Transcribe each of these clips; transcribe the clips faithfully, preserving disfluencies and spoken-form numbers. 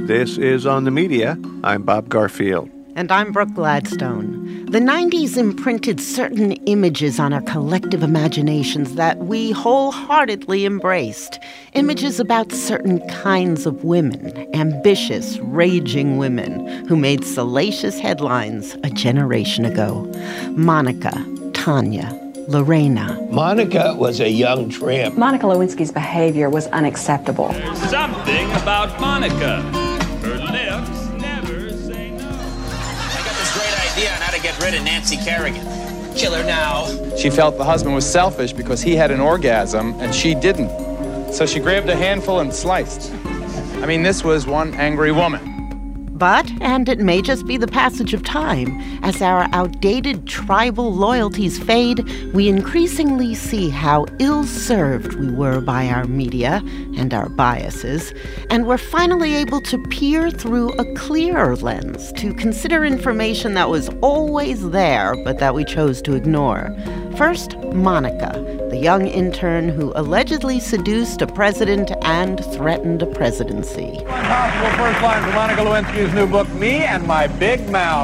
This is On the Media. I'm Bob Garfield. And I'm Brooke Gladstone. The nineties imprinted certain images on our collective imaginations that we wholeheartedly embraced. Images about certain kinds of women, ambitious, raging women who made salacious headlines a generation ago. Monica, Tanya, Lorena. Monica was a young tramp. Monica Lewinsky's behavior was unacceptable. There's something about Monica. Her lips never say no. I got this great idea on how to get rid of Nancy Kerrigan. Kill her now. She felt the husband was selfish because he had an orgasm and she didn't. So she grabbed a handful and sliced. I mean, this was one angry woman. But, and it may just be the passage of time, as our outdated tribal loyalties fade, we increasingly see how ill-served we were by our media and our biases, and we're finally able to peer through a clearer lens to consider information that was always there, but that we chose to ignore. First, Monica, the young intern who allegedly seduced a president and threatened a presidency. One possible first line for Monica Lewinsky's new book, Me and My Big Mouth.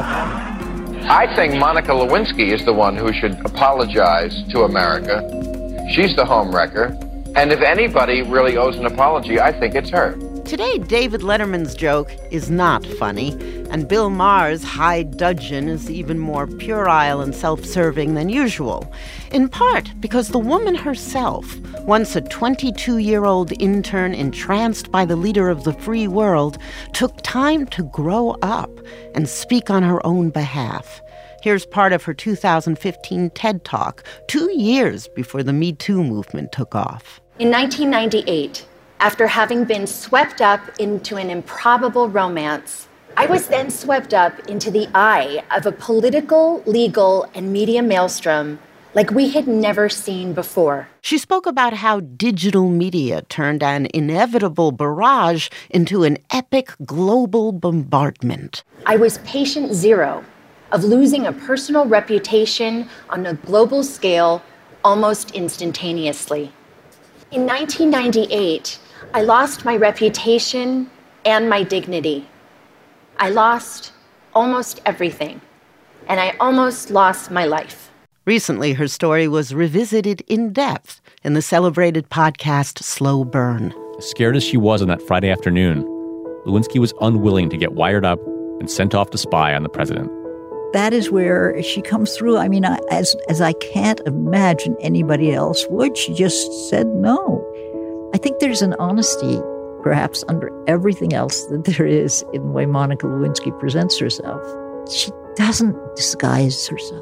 I think Monica Lewinsky is the one who should apologize to America. She's the homewrecker. And if anybody really owes an apology, I think it's her. Today, David Letterman's joke is not funny, and Bill Maher's high dudgeon is even more puerile and self-serving than usual, in part because the woman herself, once a twenty-two-year-old intern entranced by the leader of the free world, took time to grow up and speak on her own behalf. Here's part of her two thousand fifteen TED Talk, two years before the Me Too movement took off. In nineteen ninety-eight, after having been swept up into an improbable romance, I was then swept up into the eye of a political, legal, and media maelstrom like we had never seen before. She spoke about how digital media turned an inevitable barrage into an epic global bombardment. I was patient zero of losing a personal reputation on a global scale almost instantaneously. In nineteen ninety-eight, I lost my reputation and my dignity. I lost almost everything, and I almost lost my life. Recently, her story was revisited in depth in the celebrated podcast Slow Burn. Scared as she was on that Friday afternoon, Lewinsky was unwilling to get wired up and sent off to spy on the president. That is where she comes through. I mean, I, as as I can't imagine anybody else would. She just said no. I think there's an honesty, perhaps under everything else that there is in the way Monica Lewinsky presents herself. She doesn't disguise herself.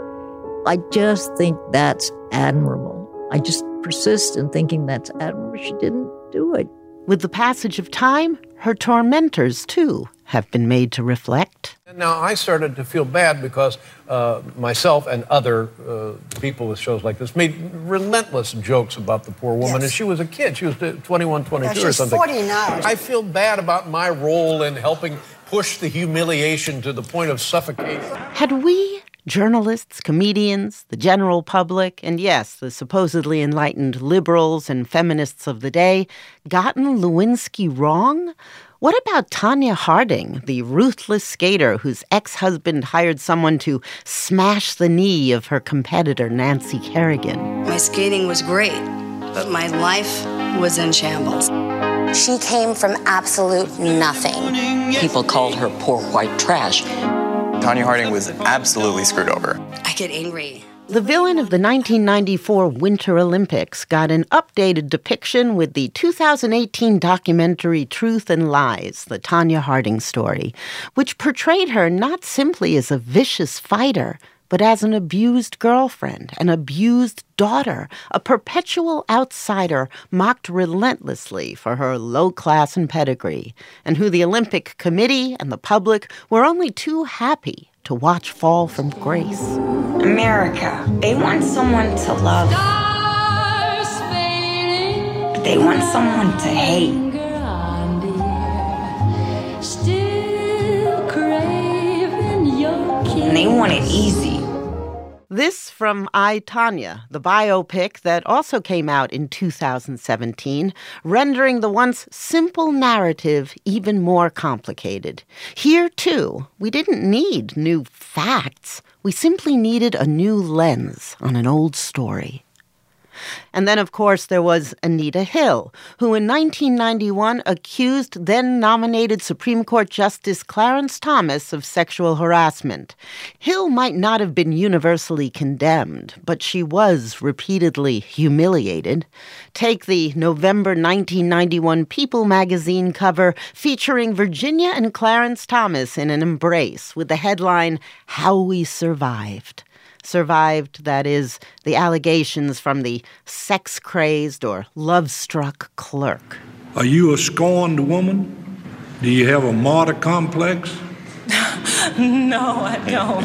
I just think that's admirable. I just persist in thinking that's admirable. She didn't do it. With the passage of time, her tormentors, too, have been made to reflect. Now, I started to feel bad because uh, myself and other uh, people with shows like this made relentless jokes about the poor woman. Yes. And she was a kid. She was twenty-one, twenty-two yeah, or something. She's forty now. I feel bad about my role in helping push the humiliation to the point of suffocation. Had we, journalists, comedians, the general public, and yes, the supposedly enlightened liberals and feminists of the day, gotten Lewinsky wrong? What about Tanya Harding, the ruthless skater whose ex-husband hired someone to smash the knee of her competitor, Nancy Kerrigan? My skating was great, but my life was in shambles. She came from absolute nothing. People called her poor white trash. Tanya Harding was absolutely screwed over. I get angry. The villain of the nineteen ninety-four Winter Olympics got an updated depiction with the two thousand eighteen documentary Truth and Lies, the Tanya Harding story, which portrayed her not simply as a vicious fighter, but as an abused girlfriend, an abused daughter, a perpetual outsider mocked relentlessly for her low class and pedigree, and who the Olympic Committee and the public were only too happy to watch fall from grace. America, they want someone to love. But they want someone to hate. And they want it easy. This from I, Tonya, the biopic that also came out in two thousand seventeen, rendering the once simple narrative even more complicated. Here, too, we didn't need new facts. We simply needed a new lens on an old story. And then, of course, there was Anita Hill, who in nineteen ninety-one accused then-nominated Supreme Court Justice Clarence Thomas of sexual harassment. Hill might not have been universally condemned, but she was repeatedly humiliated. Take the November nineteen ninety-one People magazine cover featuring Virginia and Clarence Thomas in an embrace with the headline, "How We Survived." Survived, that is, the allegations from the sex-crazed or love-struck clerk. Are you a scorned woman? Do you have a martyr complex? No, I don't.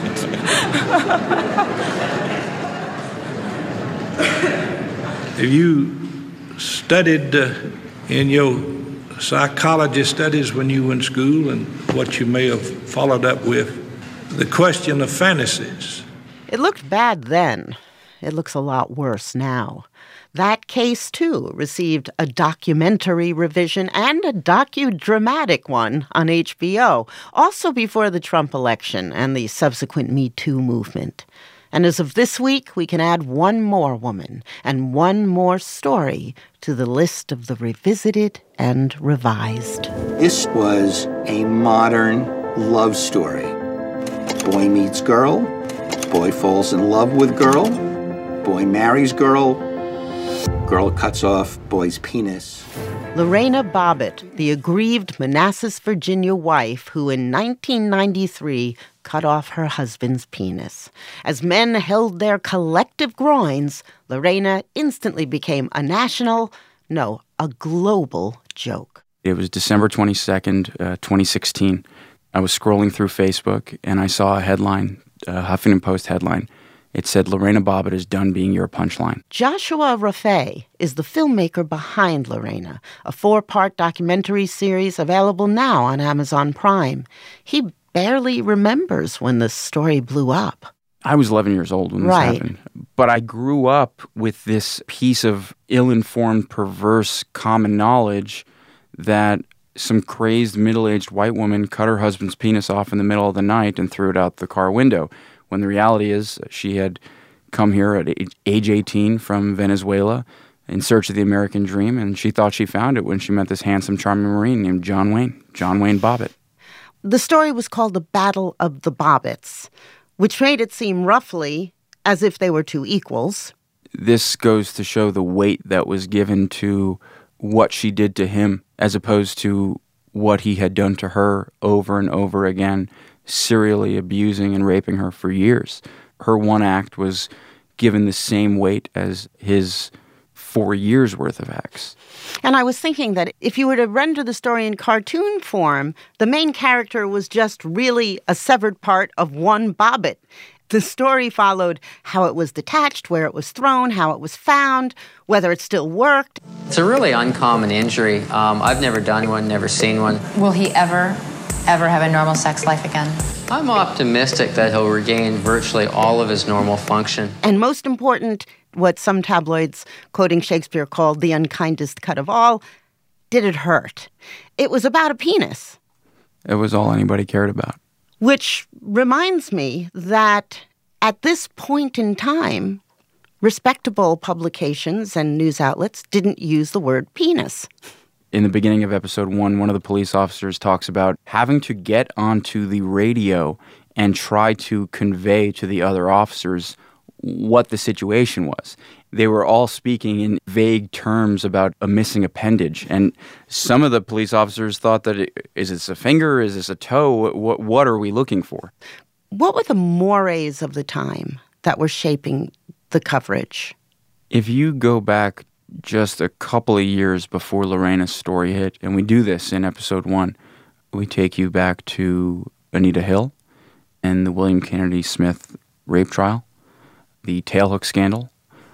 Have you studied uh, in your psychology studies when you were in school and what you may have followed up with, the question of fantasies? It looked bad then. It looks a lot worse now. That case, too, received a documentary revision and a docudramatic one on H B O, also before the Trump election and the subsequent Me Too movement. And as of this week, we can add one more woman and one more story to the list of the revisited and revised. This was a modern love story. Boy meets girl. Boy falls in love with girl. Boy marries girl. Girl cuts off boy's penis. Lorena Bobbitt, the aggrieved Manassas, Virginia wife who in nineteen ninety-three cut off her husband's penis. As men held their collective groins, Lorena instantly became a national, no, a global joke. It was December twenty-second, uh, twenty sixteen. I was scrolling through Facebook and I saw a headline, a Huffington Post headline. It said, Lorena Bobbitt is done being your punchline. Joshua Raffay is the filmmaker behind Lorena, a four-part documentary series available now on Amazon Prime. He barely remembers when the story blew up. I was eleven years old when this right. happened. But I grew up with this piece of ill-informed, perverse common knowledge that some crazed middle-aged white woman cut her husband's penis off in the middle of the night and threw it out the car window, when the reality is she had come here at age eighteen from Venezuela in search of the American dream, and she thought she found it when she met this handsome, charming Marine named John Wayne, John Wayne Bobbitt. The story was called The Battle of the Bobbitts, which made it seem roughly as if they were two equals. This goes to show the weight that was given to what she did to him as opposed to what he had done to her over and over again, serially abusing and raping her for years. Her one act was given the same weight as his four years' worth of acts. And I was thinking that if you were to render the story in cartoon form, the main character was just really a severed part of one Bobbitt. The story followed how it was detached, where it was thrown, how it was found, whether it still worked. It's a really uncommon injury. Um, I've never done one, never seen one. Will he ever, ever have a normal sex life again? I'm optimistic that he'll regain virtually all of his normal function. And most important, what some tabloids, quoting Shakespeare, called the unkindest cut of all, did it hurt? It was about a penis. It was all anybody cared about. Which reminds me that at this point in time, respectable publications and news outlets didn't use the word penis. In the beginning of episode one, one of the police officers talks about having to get onto the radio and try to convey to the other officers what the situation was. They were all speaking in vague terms about a missing appendage. And some of the police officers thought that, it, is this a finger? Is this a toe? What, what are we looking for? What were the mores of the time that were shaping the coverage? If you go back just a couple of years before Lorena's story hit, and we do this in episode one, we take you back to Anita Hill and the William Kennedy Smith rape trial, the tailhook scandal.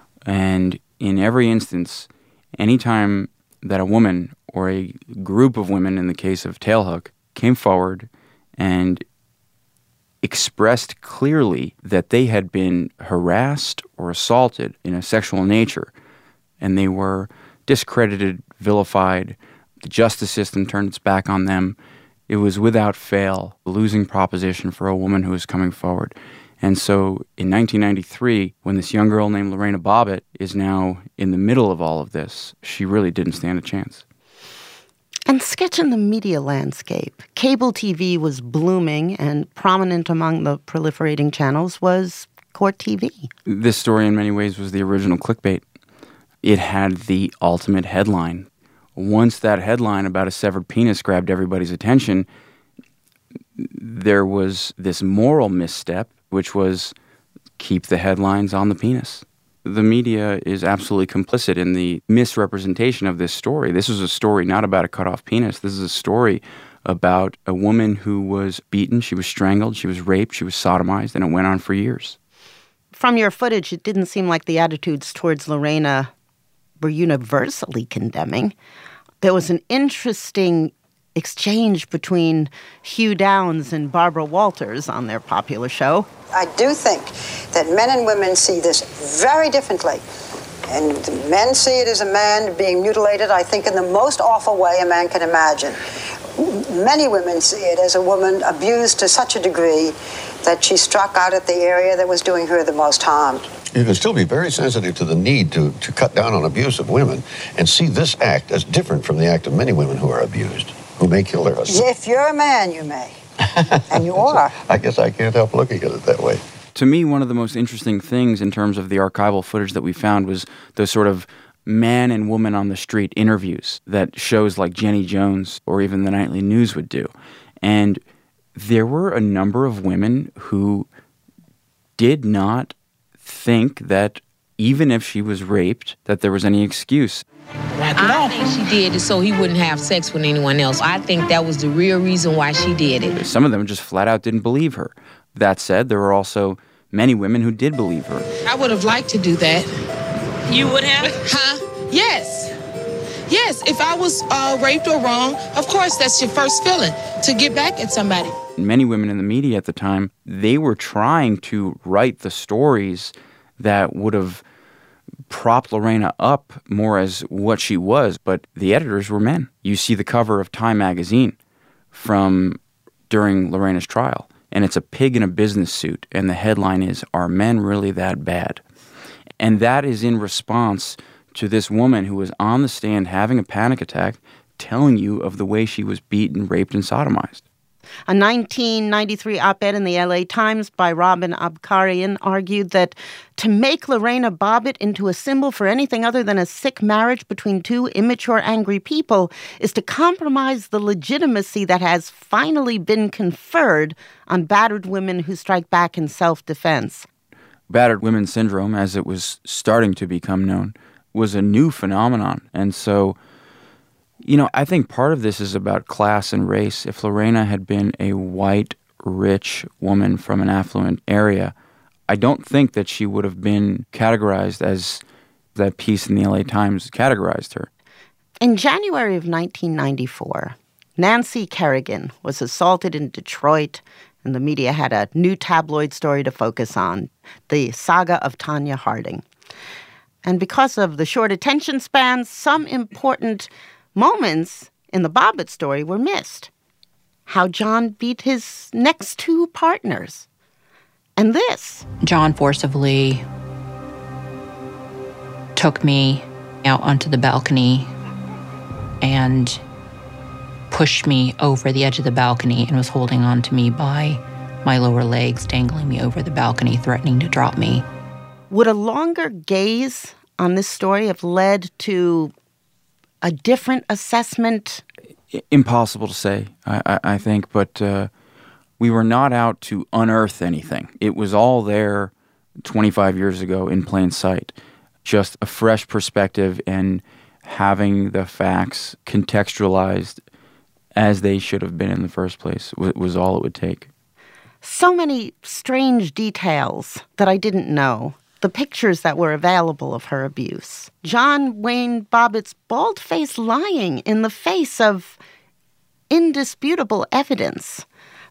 And in every instance, anytime that a woman or a group of women, in the case of Tailhook, came forward and expressed clearly that they had been harassed or assaulted in a sexual nature, and they were discredited, vilified. The justice system turned its back on them. It was without fail a losing proposition for a woman who was coming forward. And so in nineteen ninety-three, when this young girl named Lorena Bobbitt is now in the middle of all of this, she really didn't stand a chance. And sketching the media landscape, cable T V was blooming, and prominent among the proliferating channels was Court T V. This story in many ways was the original clickbait. It had the ultimate headline. Once that headline about a severed penis grabbed everybody's attention, there was this moral misstep, which was keep the headlines on the penis. The media is absolutely complicit in the misrepresentation of this story. This is a story not about a cut-off penis. This is a story about a woman who was beaten, she was strangled, she was raped, she was sodomized, and it went on for years. From your footage, it didn't seem like the attitudes towards Lorena were universally condemning. There was an interesting exchange between Hugh Downs and Barbara Walters on their popular show. I do think that men and women see this very differently. And men see it as a man being mutilated, I think, in the most awful way a man can imagine. Many women see it as a woman abused to such a degree that she struck out at the area that was doing her the most harm. You can still be very sensitive to the need to, to cut down on abuse of women and see this act as different from the act of many women who are abused, who may kill their husbands. If you're a man, you may. And you are. I guess I can't help looking at it that way. To me, one of the most interesting things in terms of the archival footage that we found was those sort of man and woman on the street interviews that shows like Jenny Jones or even the Nightly News would do. And there were a number of women who did not think that even if she was raped, that there was any excuse. I think she did it so he wouldn't have sex with anyone else. I think that was the real reason why she did it. Some of them just flat out didn't believe her. That said, there were also many women who did believe her. I would have liked to do that. You would have? Huh? Yes. Yes, if I was uh, raped or wrong, of course that's your first feeling, to get back at somebody. Many women in the media at the time, they were trying to write the stories that would have propped Lorena up more as what she was, but the editors were men. You see the cover of Time magazine from during Lorena's trial, and it's a pig in a business suit, and the headline is, "Are Men Really That Bad?" And that is in response to this woman who was on the stand having a panic attack, telling you of the way she was beaten, raped, and sodomized. A nineteen ninety-three op-ed in the L A Times by Robin Abkarian argued that to make Lorena Bobbitt into a symbol for anything other than a sick marriage between two immature, angry people is to compromise the legitimacy that has finally been conferred on battered women who strike back in self-defense. Battered women syndrome, as it was starting to become known, was a new phenomenon. And so, you know, I think part of this is about class and race. If Lorena had been a white, rich woman from an affluent area, I don't think that she would have been categorized as that piece in the L A Times categorized her. In January of nineteen ninety-four, Nancy Kerrigan was assaulted in Detroit, and the media had a new tabloid story to focus on, the saga of Tonya Harding. And because of the short attention spans, some important moments in the Bobbitt story were missed. How John beat his next two partners. And this. John forcibly took me out onto the balcony and pushed me over the edge of the balcony and was holding on to me by my lower legs, dangling me over the balcony, threatening to drop me. Would a longer gaze on this story have led to a different assessment? Impossible to say, I, I, I think, but uh, we were not out to unearth anything. It was all there twenty-five years ago in plain sight. Just a fresh perspective and having the facts contextualized as they should have been in the first place was, was all it would take. So many strange details that I didn't know. The pictures that were available of her abuse. John Wayne Bobbitt's bald-faced lying in the face of indisputable evidence.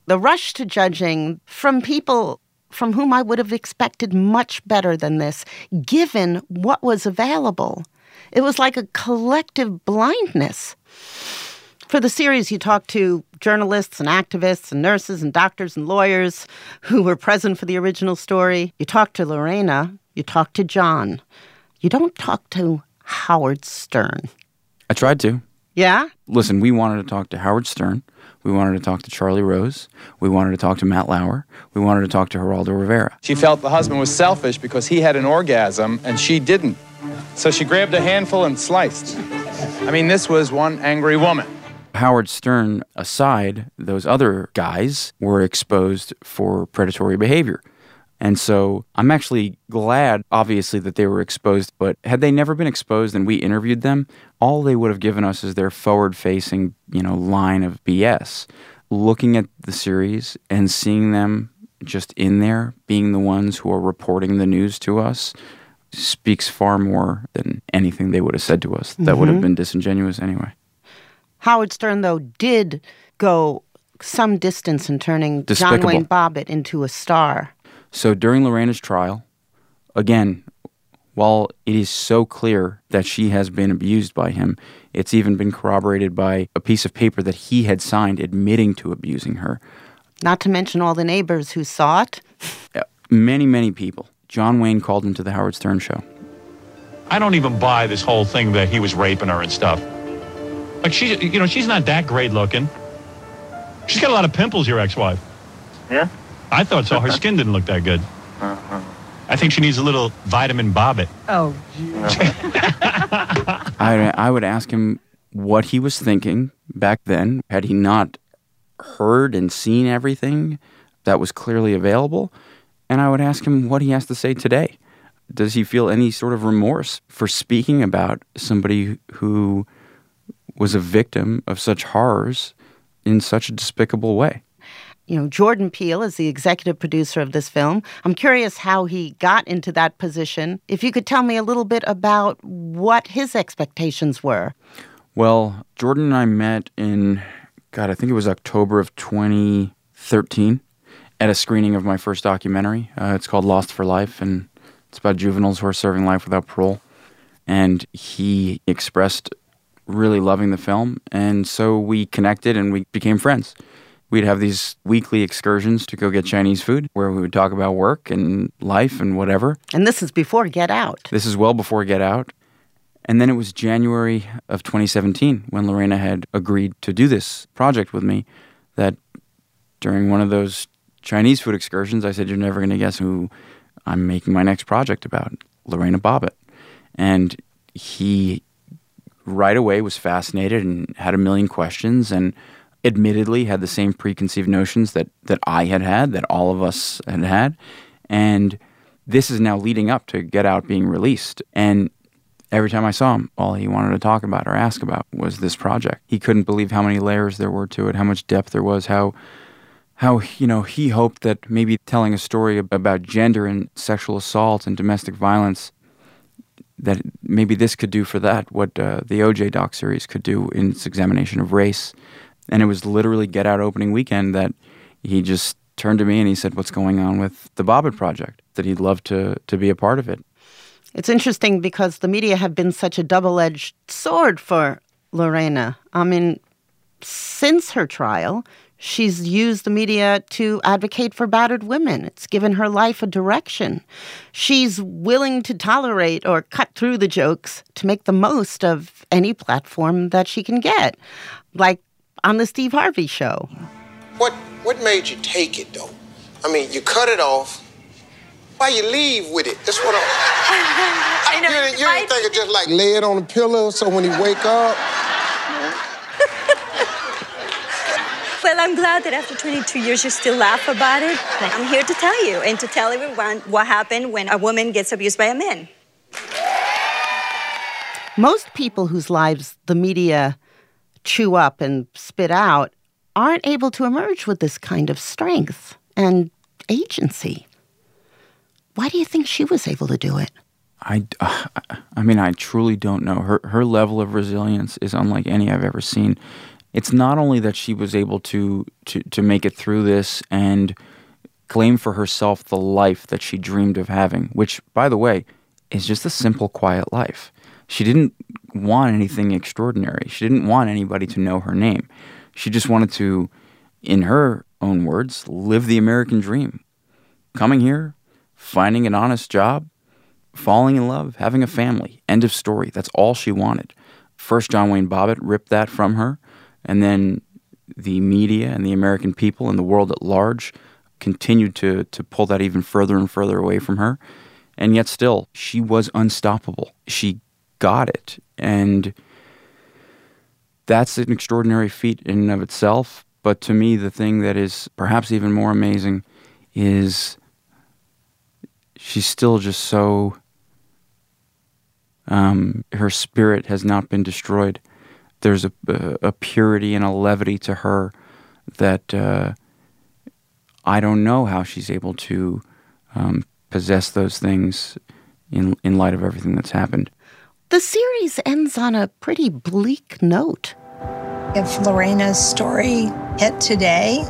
The rush to judging from people from whom I would have expected much better than this, given what was available. It was like a collective blindness. For the series, you talked to journalists and activists and nurses and doctors and lawyers who were present for the original story. You talked to Lorena. You talked to John. You don't talk to Howard Stern. I tried to. Yeah? Listen, we wanted to talk to Howard Stern. We wanted to talk to Charlie Rose. We wanted to talk to Matt Lauer. We wanted to talk to Geraldo Rivera. She felt the husband was selfish because he had an orgasm and she didn't. So she grabbed a handful and sliced. I mean, this was one angry woman. Howard Stern aside, those other guys were exposed for predatory behavior. And so I'm actually glad, obviously, that they were exposed. But had they never been exposed and we interviewed them, all they would have given us is their forward-facing, you know, line of B S. Looking at the series and seeing them just in there, being the ones who are reporting the news to us, speaks far more than anything they would have said to us. That mm-hmm. would have been disingenuous anyway. Howard Stern, though, did go some distance in turning Despicable. John Wayne Bobbitt into a star. So during Lorena's trial, again, while it is so clear that she has been abused by him, it's even been corroborated by a piece of paper that he had signed admitting to abusing her. Not to mention all the neighbors who saw it. Many, many people. John Wayne called into the Howard Stern show. I don't even buy this whole thing that he was raping her and stuff. Like, she's, you know, she's not that great looking. She's got a lot of pimples, your ex-wife. Yeah? I thought so. Her skin didn't look that good. Uh-huh. I think she needs a little vitamin Bobbitt. Oh, I, I would ask him what he was thinking back then. Had he not heard and seen everything that was clearly available? And I would ask him what he has to say today. Does he feel any sort of remorse for speaking about somebody who was a victim of such horrors in such a despicable way? You know, Jordan Peele is the executive producer of this film. I'm curious how he got into that position. If you could tell me a little bit about what his expectations were. Well, Jordan and I met in, God, I think it was October of twenty thirteen at a screening of my first documentary. Uh, it's called Lost for Life, and it's about juveniles who are serving life without parole. And he expressed really loving the film, and so we connected and we became friends. We'd have these weekly excursions to go get Chinese food where we would talk about work and life and whatever. And this is before Get Out. This is well before Get Out. And then it was January of twenty seventeen when Lorena had agreed to do this project with me, that during one of those Chinese food excursions, I said, "You're never going to guess who I'm making my next project about, Lorena Bobbitt." And he right away was fascinated and had a million questions, and admittedly had the same preconceived notions that, that I had had, that all of us had had. And this is now leading up to Get Out being released. And every time I saw him, all he wanted to talk about or ask about was this project. He couldn't believe how many layers there were to it, how much depth there was, how, how you know, he hoped that maybe telling a story about gender and sexual assault and domestic violence, that maybe this could do for that what uh, the O J doc series could do in its examination of race. And it was literally Get Out opening weekend that he just turned to me and he said, "What's going on with the Bobbitt Project?" That he'd love to to be a part of it. It's interesting because the media have been such a double-edged sword for Lorena. I mean, since her trial, she's used the media to advocate for battered women. It's given her life a direction. She's willing to tolerate or cut through the jokes to make the most of any platform that she can get, like on the Steve Harvey Show. What what made you take it, though? I mean, you cut it off. Why you leave with it? That's what I'm... I know. You, you didn't think of just like lay it on the pillow so when he wake up? Well, I'm glad that after twenty-two years you still laugh about it. I'm here to tell you and to tell everyone what happened when a woman gets abused by a man. Most people whose lives the media chew up and spit out aren't able to emerge with this kind of strength and agency. Why do you think she was able to do it? I, uh, I mean, I truly don't know. Her her level of resilience is unlike any I've ever seen. It's not only that she was able to, to, to make it through this and claim for herself the life that she dreamed of having, which, by the way, is just a simple, quiet life. She didn't want anything extraordinary. She didn't want anybody to know her name. She just wanted to, in her own words, live the American dream. Coming here, finding an honest job, falling in love, having a family. End of story. That's all she wanted. First, John Wayne Bobbitt ripped that from her, and then the media and the American people and the world at large continued to to pull that even further and further away from her. And yet still, she was unstoppable. She got it. And that's an extraordinary feat in and of itself. But to me, the thing that is perhaps even more amazing is she's still just so... Um, her spirit has not been destroyed. There's a, a purity and a levity to her that uh, I don't know how she's able to um, possess those things in in light of everything that's happened. The series ends on a pretty bleak note. If Lorena's story hit today,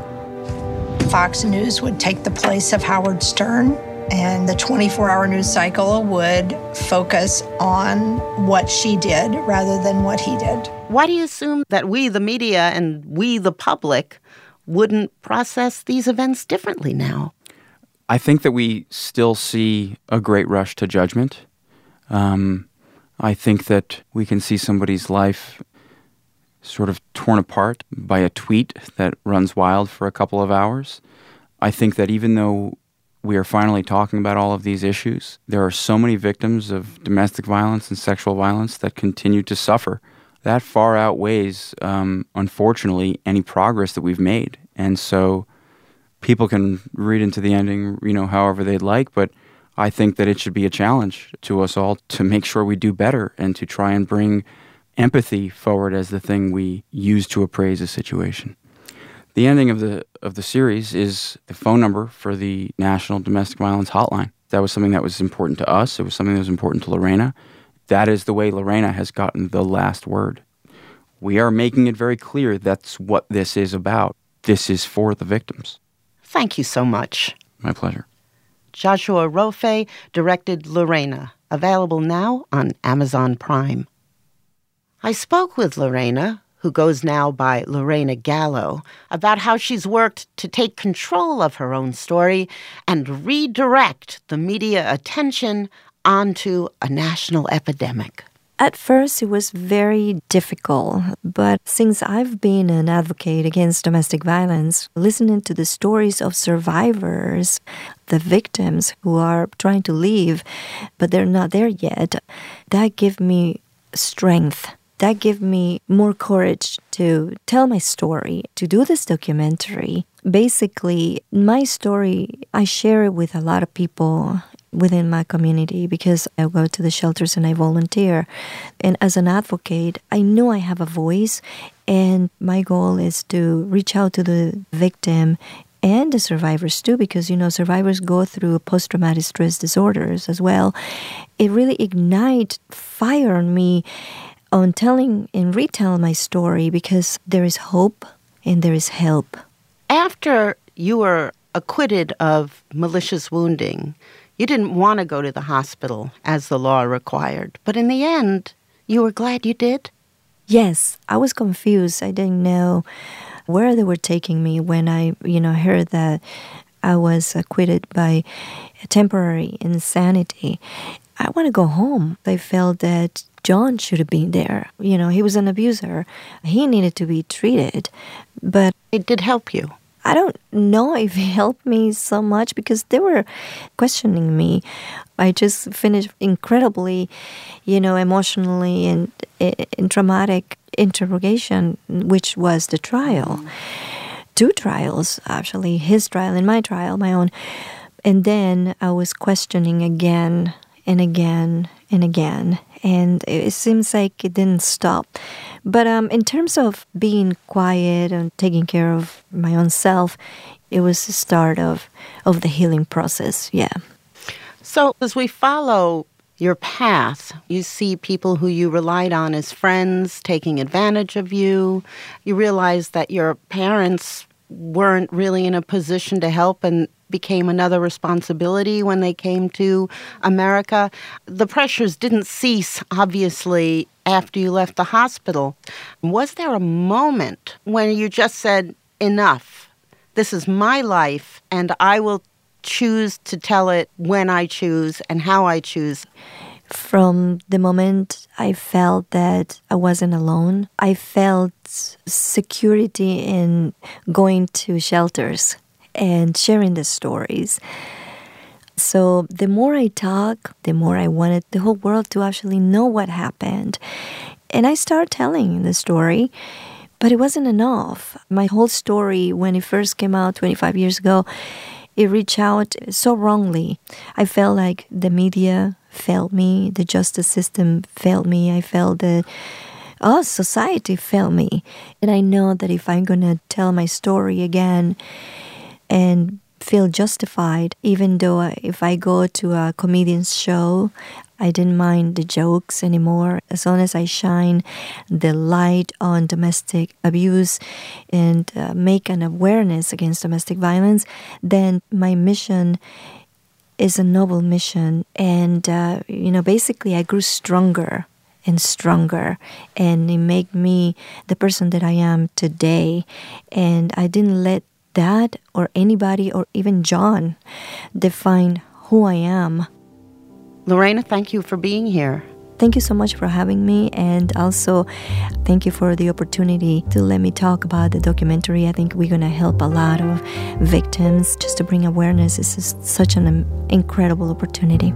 Fox News would take the place of Howard Stern, and the twenty-four hour news cycle would focus on what she did rather than what he did. Why do you assume that we, the media, and we, the public, wouldn't process these events differently now? I think that we still see a great rush to judgment. Um, I think that we can see somebody's life sort of torn apart by a tweet that runs wild for a couple of hours. I think that even though we are finally talking about all of these issues, there are so many victims of domestic violence and sexual violence that continue to suffer. That far outweighs, um, unfortunately, any progress that we've made. And so people can read into the ending, you know, however they'd like, but I think that it should be a challenge to us all to make sure we do better and to try and bring empathy forward as the thing we use to appraise a situation. The ending of the of the series is the phone number for the National Domestic Violence Hotline. That was something that was important to us. It was something that was important to Lorena. That is the way Lorena has gotten the last word. We are making it very clear that's what this is about. This is for the victims. Thank you so much. My pleasure. Joshua Rofe directed Lorena, available now on Amazon Prime. I spoke with Lorena, who goes now by Lorena Gallo, about how she's worked to take control of her own story and redirect the media attention onto a national epidemic. At first, it was very difficult, but since I've been an advocate against domestic violence, listening to the stories of survivors, the victims who are trying to leave, but they're not there yet, that gave me strength. That gave me more courage to tell my story, to do this documentary. Basically, my story, I share it with a lot of people within my community because I go to the shelters and I volunteer. And as an advocate, I know I have a voice, and my goal is to reach out to the victim and the survivors too, because, you know, survivors go through post-traumatic stress disorders as well. It really ignited fire on me on telling and retelling my story because there is hope and there is help. After you were acquitted of malicious wounding, you didn't want to go to the hospital as the law required. But in the end, you were glad you did? Yes, I was confused. I didn't know where they were taking me when I, you know, heard that I was acquitted by temporary insanity. I want to go home. I felt that John should have been there. You know, he was an abuser. He needed to be treated. But it did help you. I don't know if it helped me so much because they were questioning me. I just finished incredibly, you know, emotionally and, and traumatic interrogation, which was the trial. Two trials, actually, his trial and my trial, my own. And then I was questioning again and again and again. And it seems like it didn't stop. But um, in terms of being quiet and taking care of my own self, it was the start of, of the healing process, yeah. So as we follow your path. You see people who you relied on as friends taking advantage of you. You realize that your parents weren't really in a position to help and became another responsibility when they came to America. The pressures didn't cease, obviously, after you left the hospital. Was there a moment when you just said, enough, this is my life, and I will choose to tell it when I choose and how I choose? From the moment I felt that I wasn't alone, I felt security in going to shelters and sharing the stories. So the more I talk, the more I wanted the whole world to actually know what happened. And I started telling the story, but it wasn't enough. My whole story, when it first came out twenty-five years ago, it reached out so wrongly. I felt like the media failed me, the justice system failed me. I felt that, oh, society failed me. And I know that if I'm going to tell my story again and feel justified, even though if I go to a comedian's show, I didn't mind the jokes anymore. As long as I shine the light on domestic abuse and uh, make an awareness against domestic violence, then my mission is a noble mission. And, uh, you know, basically I grew stronger and stronger, and it made me the person that I am today. And I didn't let that or anybody or even John define who I am. Lorena, thank you for being here. Thank you so much for having me, and also thank you for the opportunity to let me talk about the documentary. I think we're going to help a lot of victims just to bring awareness. This is such an incredible opportunity.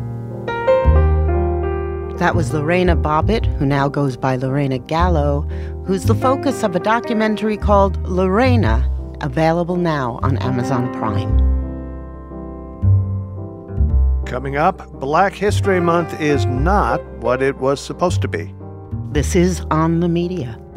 That was Lorena Bobbitt, who now goes by Lorena Gallo, who's the focus of a documentary called Lorena, available now on Amazon Prime. Coming up, Black History Month is not what it was supposed to be. This is On the Media.